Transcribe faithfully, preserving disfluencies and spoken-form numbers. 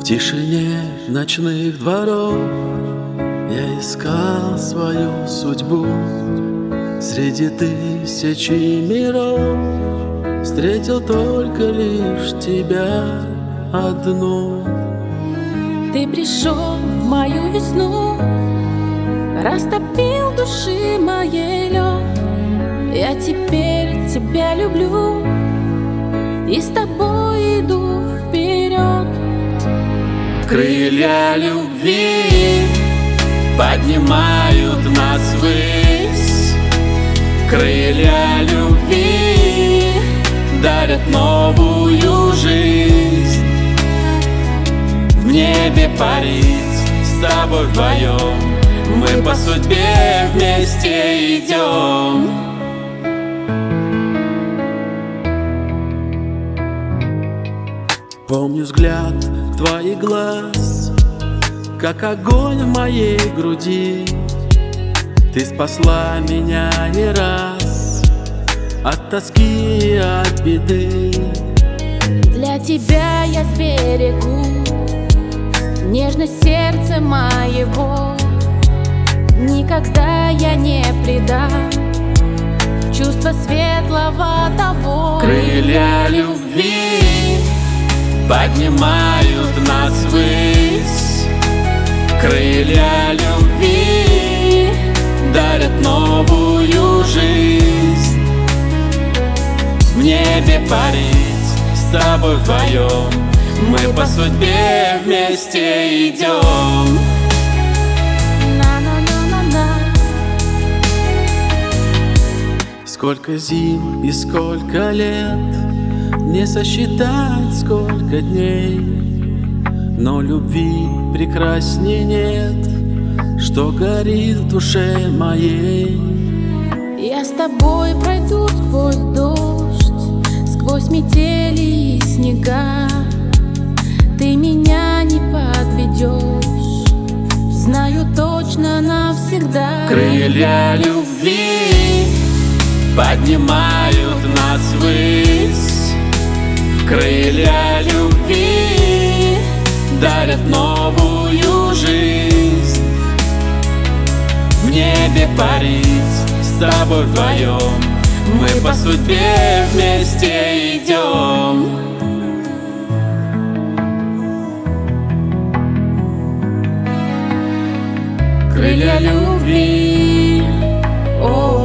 В тишине ночных дворов я искал свою судьбу. Среди тысячи миров встретил только лишь тебя одну. Ты пришел в мою весну, растопил души моей лед. Я теперь тебя люблю и с тобой иду вперед. Крылья любви поднимают нас ввысь. Крылья любви дарят новую жизнь. В небе парить с тобой вдвоем, мы по судьбе вместе идем. Помню взгляд твоих глаз, как огонь в моей груди. Ты спасла меня не раз от тоски и от беды. Для тебя я сберегу нежность сердца моего. Никогда я не предам чувство светлого того. Крылья любви поднимают нас ввысь. Крылья любви дарят новую жизнь. В небе парить с тобой вдвоем, мы по судьбе вместе идем. Сколько зим и сколько лет, не сосчитать сколько дней, но любви прекрасней нет, что горит в душе моей. Я с тобой пройду сквозь дождь, сквозь метели и снега. Ты меня не подведешь, знаю точно навсегда. Крылья любви поднимают нас ввысь. Крылья любви дарят новую жизнь. В небе парить с тобой вдвоем, мы по судьбе вместе идем. Крылья любви, о.